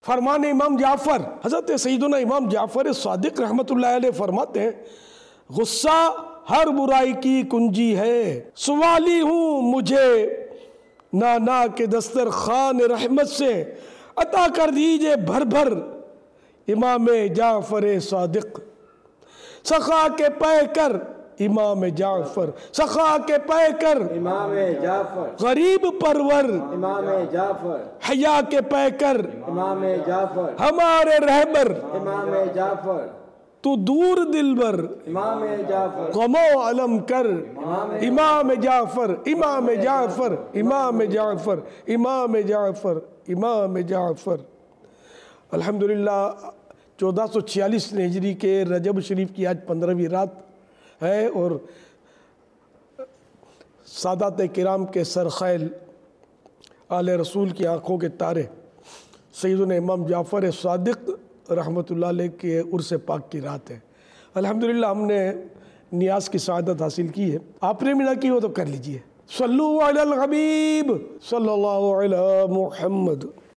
فرمان امام جعفر، حضرت سیدنا امام جعفر صادق رحمۃ اللہ علیہ فرماتے ہیں غصہ ہر برائی کی کنجی ہے، سوالی ہوں مجھے نانا کے دسترخوان رحمت سے، عطا کر دیجئے بھر بھر امام جعفر صادق، سخا کے پے کر امام جعفر، سخا کے پے کر امام جعفر، غریب پرور امام جعفر، حیا کے پے کر امام جعفر، ہمارے رہبر، امام جعفر، تو دور دلبر امام جعفر، غم و علم کر امام جعفر، امام جعفر، امام جعفر، امام جعفر، امام جعفر۔ الحمدللہ 1446 ہجری کے رجب شریف کی آج 15ویں رات ہے، اور سادات کرام کے سرخیل آل رسول کی آنکھوں کے تارے سیدنا امام جعفر صادق رحمۃ اللہ علیہ کے عرس پاک کی رات ہے۔ الحمدللہ ہم نے نیاز کی سعادت حاصل کی ہے، آپ نے بھی نہ کی ہو تو کر لیجئے۔ صلو علی الحبیب صلی اللہ علی محمد۔